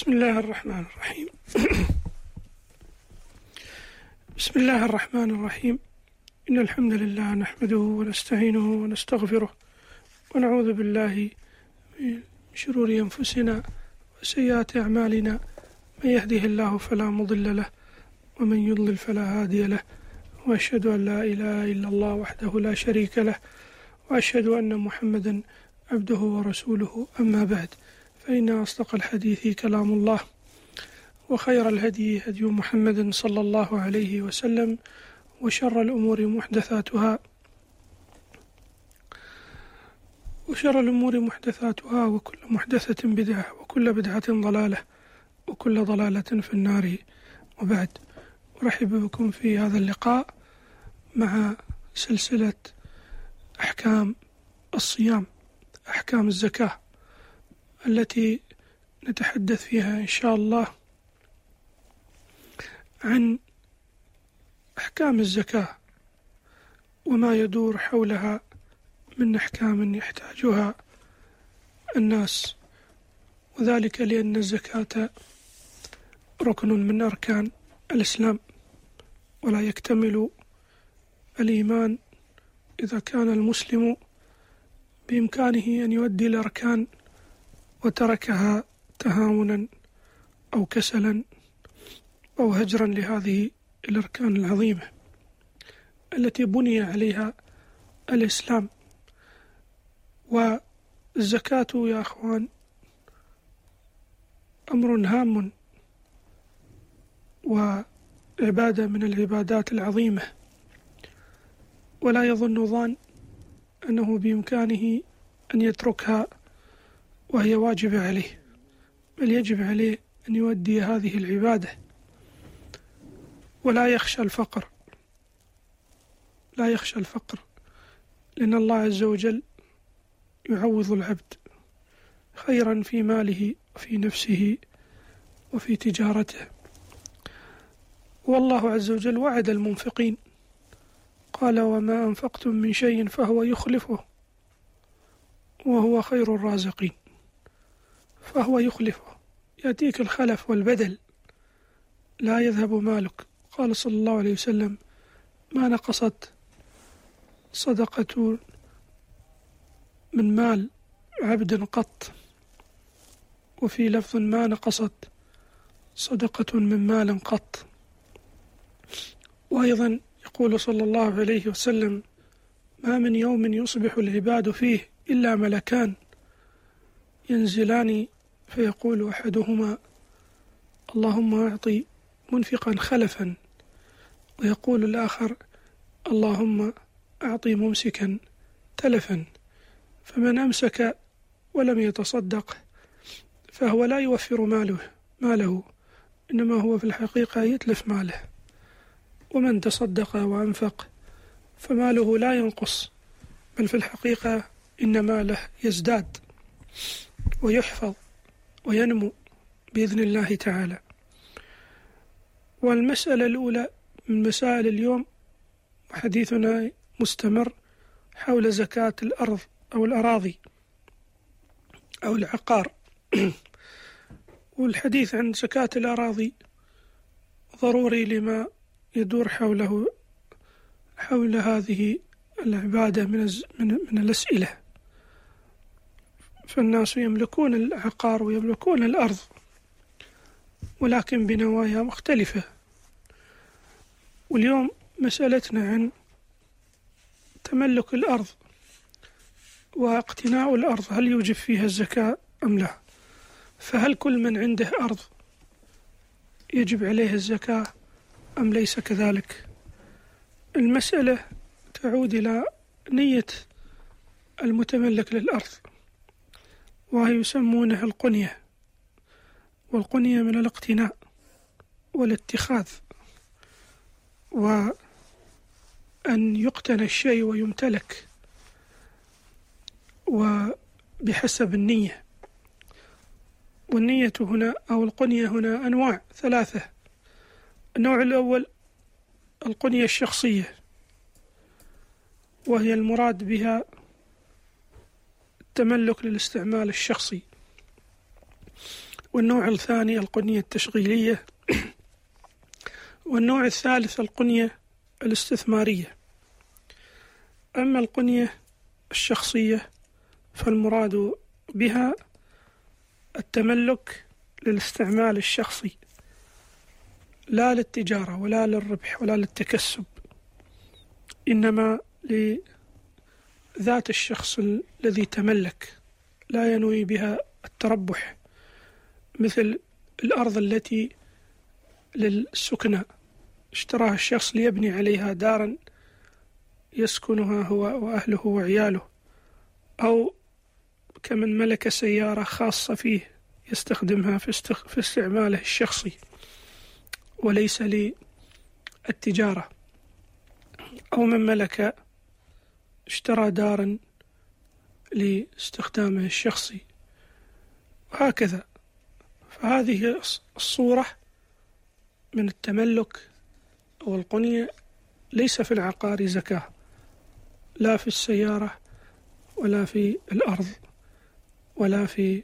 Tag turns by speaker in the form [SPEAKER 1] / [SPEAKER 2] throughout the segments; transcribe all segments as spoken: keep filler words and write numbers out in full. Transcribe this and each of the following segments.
[SPEAKER 1] بسم الله الرحمن الرحيم. بسم الله الرحمن الرحيم. إن الحمد لله نحمده ونستعينه ونستغفره ونعوذ بالله من شرور أنفسنا وسيئات أعمالنا، من يهده الله فلا مضل له ومن يضلل فلا هادي له، وأشهد أن لا إله إلا الله وحده لا شريك له، وأشهد أن محمدا عبده ورسوله. أما بعد، فإن أصدق الحديث كلام الله، وخير الهدي هدي محمد صلى الله عليه وسلم، وشر الأمور محدثاتها وشر الأمور محدثاتها وكل محدثة بدعة وكل بدعة ضلالة وكل ضلالة في النار. وبعد، أرحب بكم في هذا اللقاء مع سلسلة أحكام الصيام، أحكام الزكاة، التي نتحدث فيها إن شاء الله عن أحكام الزكاة وما يدور حولها من أحكام يحتاجها الناس، وذلك لأن الزكاة ركن من أركان الإسلام، ولا يكتمل الإيمان إذا كان المسلم بإمكانه أن يؤدي الأركان وتركها تهاونا أو كسلا أو هجرا لهذه الأركان العظيمة التي بني عليها الإسلام. والزكاة يا أخوان أمر هام وعبادة من العبادات العظيمة، ولا يظن ظان أنه بإمكانه أن يتركها وهي واجبة عليه، بل يجب عليه أن يؤدي هذه العبادة ولا يخشى الفقر لا يخشى الفقر لأن الله عز وجل يعوض العبد خيرا في ماله وفي نفسه وفي تجارته. والله عز وجل وعد المنفقين، قال: وما أنفقتم من شيء فهو يخلفه وهو خير الرازقين. فهو يخلفه، يأتيك الخلف والبدل، لا يذهب مالك. قال صلى الله عليه وسلم: ما نقصت صدقة من مال عبد قط، وفي لفظ: ما نقصت صدقة من مال قط. وأيضا يقول صلى الله عليه وسلم: ما من يوم يصبح العباد فيه إلا ملكان ينزلان فيقول أحدهما: اللهم أعطي منفقا خلفا، ويقول الآخر: اللهم أعطي ممسكا تلفا. فمن أمسك ولم يتصدق فهو لا يوفر ماله ماله إنما هو في الحقيقة يتلف ماله، ومن تصدق وأنفق فماله لا ينقص، بل في الحقيقة إن ماله يزداد ويحفظ وينمو بإذن الله تعالى. والمسألة الأولى من مسائل اليوم، وحديثنا مستمر حول زكاة الأرض أو الأراضي أو العقار. والحديث عن زكاة الأراضي ضروري لما يدور حوله حول هذه العبادة من من من الأسئلة. فالناس يملكون العقار ويملكون الأرض، ولكن بنوايا مختلفة. واليوم مسألتنا عن تملك الأرض واقتناء الأرض، هل يوجب فيها الزكاة أم لا؟ فهل كل من عنده أرض يجب عليه الزكاة أم ليس كذلك؟ المسألة تعود إلى نية المتملك للأرض، وهي يسمونها القنية، والقنية من الاقتناء والاتخاذ، وأن يقتنى الشيء ويمتلك، وبحسب النية. والنية هنا أو القنية هنا أنواع ثلاثة. النوع الأول القنية الشخصية، وهي المراد بها التملك للاستعمال الشخصي. والنوع الثاني القنية التشغيلية. والنوع الثالث القنية الاستثمارية. أما القنية الشخصية فالمراد بها التملك للاستعمال الشخصي، لا للتجارة ولا للربح ولا للتكسب، إنما لذات الشخص الذي تملك، لا ينوي بها التربح، مثل الأرض التي للسكنى اشتراها الشخص ليبني عليها دارا يسكنها هو وأهله وعياله، أو كمن ملك سيارة خاصة فيه يستخدمها في استعماله الشخصي وليس للتجارة، أو من ملك اشترى دارا لاستخدامه الشخصي، وهكذا. فهذه الصورة من التملك أو القنية ليس في العقار زكاة، لا في السيارة ولا في الأرض ولا في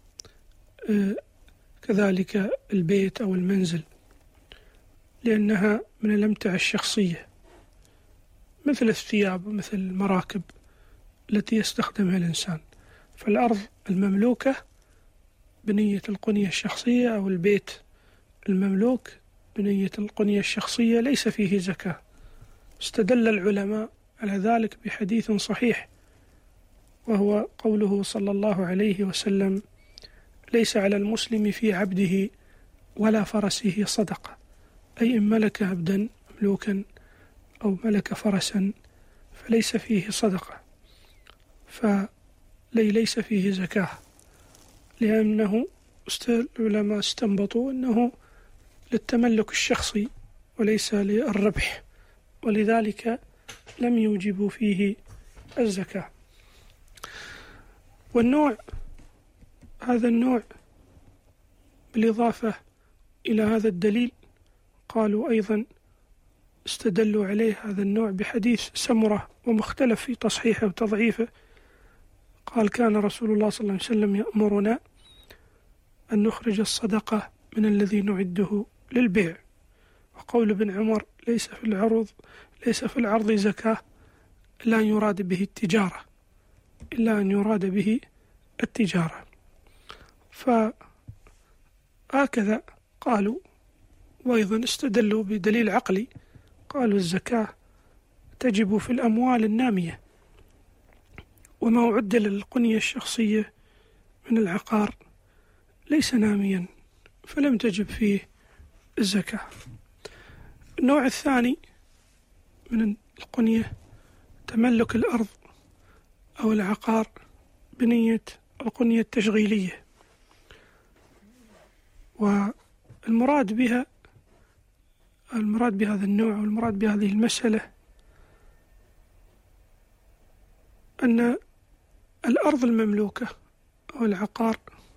[SPEAKER 1] كذلك البيت أو المنزل، لأنها من الأمتعة الشخصية، مثل الثياب ومثل المراكب التي يستخدمها الإنسان. فالأرض المملوكة بنية القنية الشخصية أو البيت المملوك بنية القنية الشخصية ليس فيه زكاة. استدل العلماء على ذلك بحديث صحيح، وهو قوله صلى الله عليه وسلم: ليس على المسلم في عبده ولا فرسه صدقة، أي إن ملك عبدا مملوكا أو ملك فرسا فليس فيه صدقة، فليس فيه زكاة، لأنه العلماء استنبطوا أنه للتملك الشخصي وليس للربح، ولذلك لم يوجبوا فيه الزكاة. والنوع هذا النوع بالإضافة إلى هذا الدليل قالوا أيضا استدلوا عليه هذا النوع بحديث سمرة ومختلف في تصحيحه وتضعيفه. قال: كان رسول الله صلى الله عليه وسلم يأمرنا أن نخرج الصدقة من الذي نعده للبيع. وقول ابن عمر: ليس في العرض ليس في العرض زكاة إلا أن يراد به التجارة إلا أن يراد به التجارة. فهكذا قالوا، وأيضا استدلوا بدليل عقلي، قالوا: الزكاة تجب في الأموال النامية، وما أعد للقنية الشخصية من العقار ليس ناميا فلم تجب فيه الزكاة. النوع الثاني من القنية تملك الأرض أو العقار بنية القنية التشغيلية، والمراد بها المراد بهذا النوع والمراد بهذه المسألة أن الأرض المملوكة أو العقار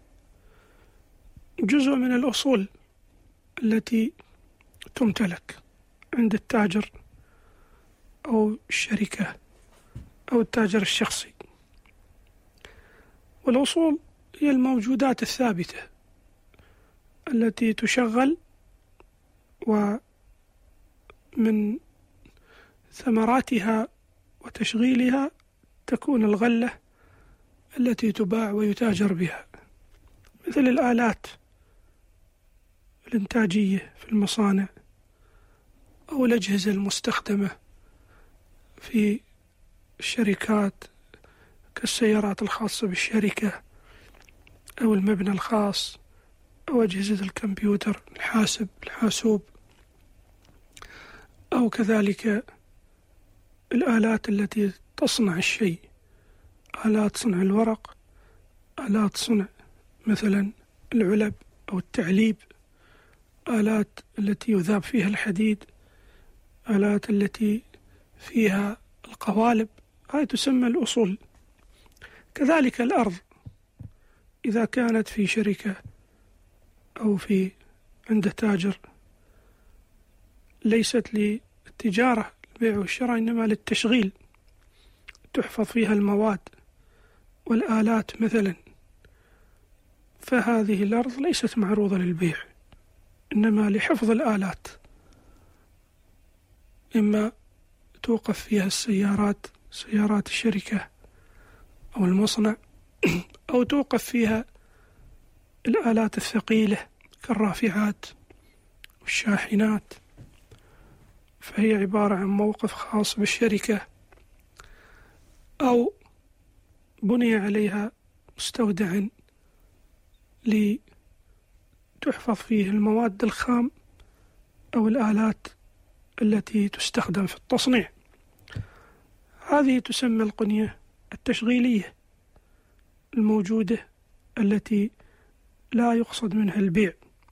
[SPEAKER 1] جزء من الأصول التي تمتلك عند التاجر أو الشركة أو التاجر الشخصي. والأصول هي الموجودات الثابتة التي تشغل، ومن ثمراتها وتشغيلها تكون الغلة التي تباع ويتاجر بها، مثل الآلات الإنتاجية في المصانع أو الأجهزة المستخدمة في الشركات كالسيارات الخاصة بالشركة أو المبنى الخاص أو أجهزة الكمبيوتر الحاسب الحاسوب، أو كذلك الآلات التي تصنع الشيء، آلات صنع الورق، آلات صنع مثلا العلب أو التعليب، آلات التي يذاب فيها الحديد، آلات التي فيها القوالب، هذه تسمى الأصول. كذلك الأرض إذا كانت في شركة أو في عند تاجر ليست للتجارة البيع والشراء إنما للتشغيل، تحفظ فيها المواد والآلات مثلا، فهذه الأرض ليست معروضة للبيع، إنما لحفظ الآلات، إما توقف فيها السيارات سيارات الشركة أو المصنع، أو توقف فيها الآلات الثقيلة كالرافعات والشاحنات، فهي عبارة عن موقف خاص بالشركة، أو بني عليها مستودعا لتحفظ فيه المواد الخام أو الآلات التي تستخدم في التصنيع. هذه تسمى القنية التشغيلية الموجودة التي لا يقصد منها البيع،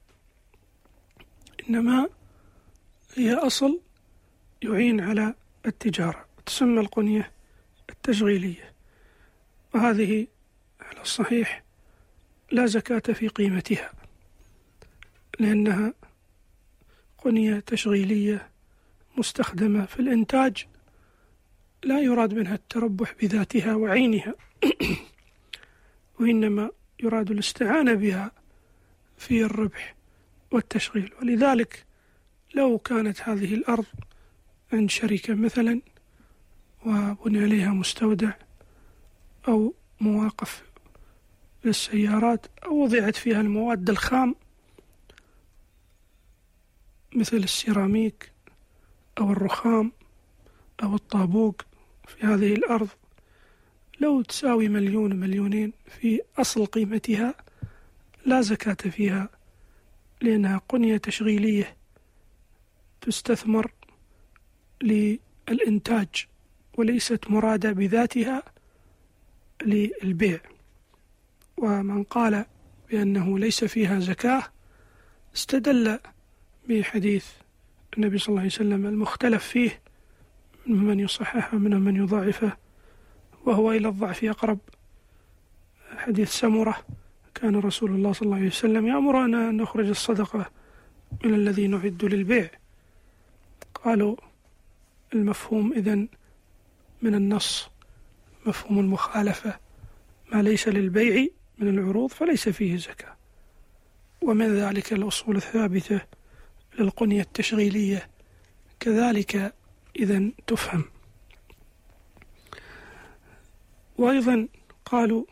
[SPEAKER 1] إنما هي أصل يعين على التجارة، تسمى القنية التشغيلية. وهذه على الصحيح لا زكاة في قيمتها، لأنها قنية تشغيلية مستخدمة في الإنتاج، لا يراد منها التربح بذاتها وعينها، وإنما يراد الاستعانة بها في الربح والتشغيل. ولذلك لو كانت هذه الأرض عند شركة مثلا وبني عليها مستودع أو مواقف للسيارات، أو وضعت فيها المواد الخام مثل السيراميك أو الرخام أو الطابوق في هذه الأرض، لو تساوي مليون مليونين في أصل قيمتها لا زكاة فيها، لأنها قنية تشغيلية تستثمر للإنتاج وليست مرادة بذاتها للبيع. ومن قال بأنه ليس فيها زكاة استدل بحديث النبي صلى الله عليه وسلم المختلف فيه، من من يصححه ومن من يضاعفه، وهو إلى الضعف أقرب، حديث سمرة: كان رسول الله صلى الله عليه وسلم يأمرنا أن نخرج الصدقة من الذي نعد للبيع. قالوا: المفهوم إذن من النص مفهوم المخالفة، ما ليس للبيع من العروض فليس فيه زكاة. ومن ذلك الأصول الثابتة للقنية التشغيلية كذلك إذن تفهم. وأيضا قالوا: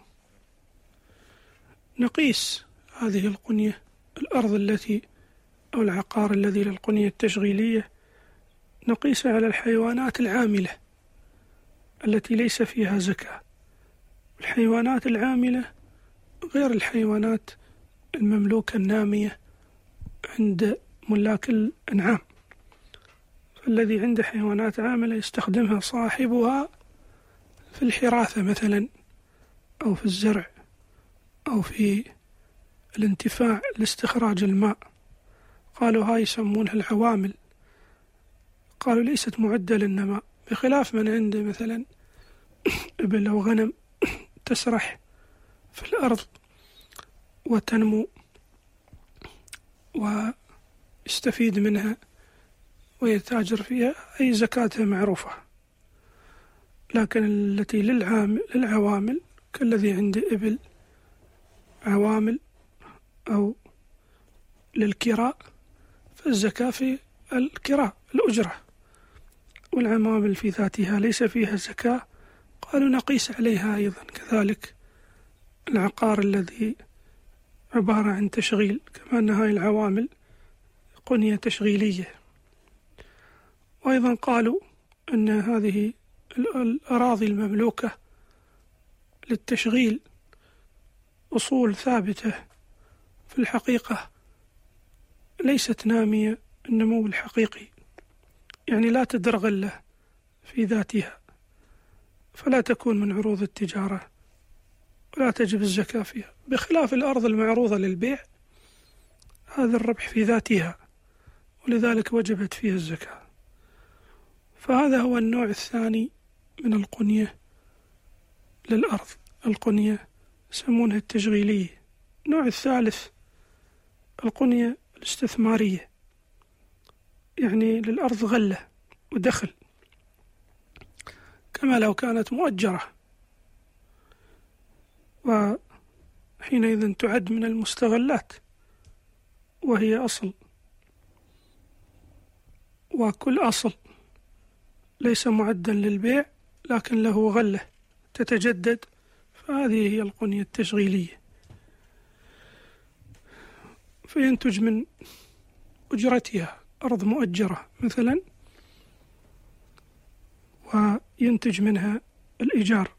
[SPEAKER 1] نقيس هذه القنية، الأرض التي أو العقار الذي للقنية التشغيلية، نقيس على الحيوانات العاملة التي ليس فيها زكاة. الحيوانات العاملة غير الحيوانات المملوكة النامية عند ملاك الأنعام، فالذي عنده حيوانات عاملة يستخدمها صاحبها في الحراثة مثلا، أو في الزرع، أو في الانتفاع لاستخراج الماء. قالوا هاي يسمونها العوامل، قالوا ليست معدة للنماء، بخلاف من عنده مثلا إبل أو غنم تسرح في الأرض وتنمو ويستفيد منها ويتاجر فيها، أي زكاتها معروفة. لكن التي للعوامل كالذي عنده إبل عوامل أو للكراء، فالزكاة في الكراء الأجرة، والعوامل في ذاتها ليس فيها زكاة. قالوا نقيس عليها أيضا كذلك العقار الذي عبارة عن تشغيل، كما أن هاي العوامل قنية تشغيلية. وأيضا قالوا أن هذه الأراضي المملوكة للتشغيل أصول ثابتة في الحقيقة ليست نامية النمو الحقيقي، يعني لا تدرغل في ذاتها، فلا تكون من عروض التجارة ولا تجب الزكاة فيها، بخلاف الأرض المعروضة للبيع، هذا الربح في ذاتها ولذلك وجبت فيها الزكاة. فهذا هو النوع الثاني من القنية للأرض، القنية يسمونها التشغيلية. النوع الثالث القنية الاستثمارية، يعني للأرض غلة ودخل، كما لو كانت مؤجرة. حينئذ تعد من المستغلات، وهي أصل، وكل أصل ليس معدا للبيع لكن له غلة تتجدد، فهذه هي القنية التشغيلية. فينتج من أجرتها أرض مؤجرة مثلا، وينتج منها الإيجار،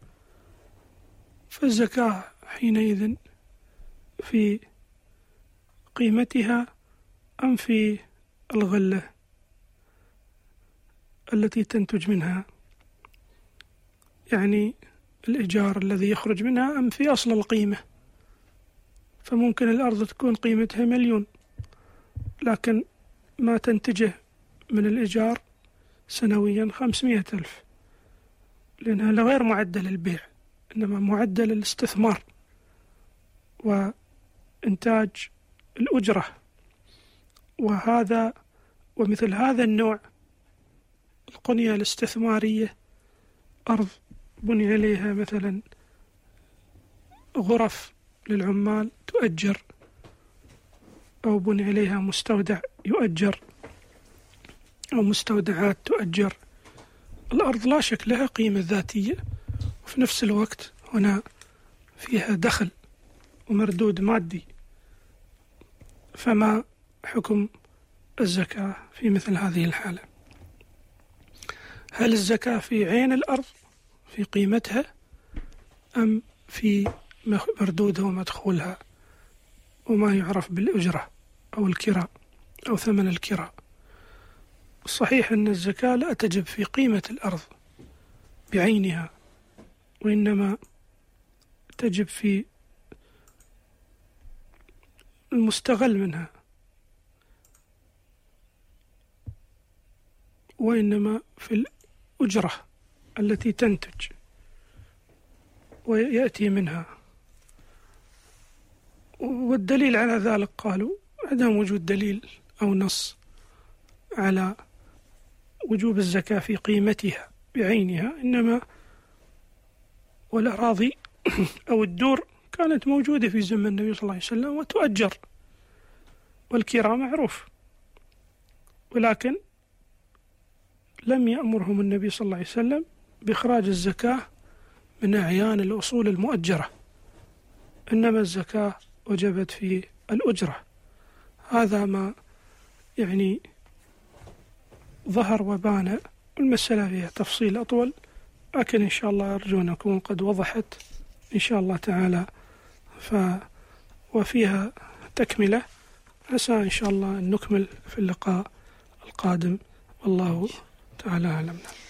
[SPEAKER 1] فالزكاة حينئذ في قيمتها أم في الغلة التي تنتج منها، يعني الإيجار الذي يخرج منها، أم في أصل القيمة. فممكن الأرض تكون قيمتها مليون لكن ما تنتجه من الإيجار سنويا خمسمائة ألف، لأنها غير معدة للبيع إنما معدة للاستثمار وإنتاج الأجرة. وهذا ومثل هذا النوع القنية الاستثمارية، أرض بني عليها مثلا غرف للعمال تؤجر، أو بني عليها مستودع يؤجر، أو مستودعات تؤجر. الأرض لا شك لها قيمة ذاتية، وفي نفس الوقت هنا فيها دخل ومردود مادي. فما حكم الزكاة في مثل هذه الحالة؟ هل الزكاة في عين الأرض في قيمتها، أم في مردودها ومدخولها وما يعرف بالأجرة أو الكراء أو ثمن الكراء؟ الصحيح أن الزكاة لا تجب في قيمة الأرض بعينها، وإنما تجب في المستغل منها، وإنما في الأجرة التي تنتج ويأتي منها. والدليل على ذلك قالوا عدم وجود دليل أو نص على وجوب الزكاة في قيمتها بعينها، إنما والأراضي أو الدور كانت موجودة في زمن النبي صلى الله عليه وسلم وتؤجر، والكراء معروف، ولكن لم يأمرهم النبي صلى الله عليه وسلم بإخراج الزكاة من أعيان الأصول المؤجرة، إنما الزكاة وجبت في الأجرة. هذا ما يعني ظهر وبان. المسألة فيها تفصيل أطول، لكن إن شاء الله أرجو أن أكون قد وضحت إن شاء الله تعالى، ف وفيها تكملة، عسى إن شاء الله أن نكمل في اللقاء القادم، والله تعالى أعلم.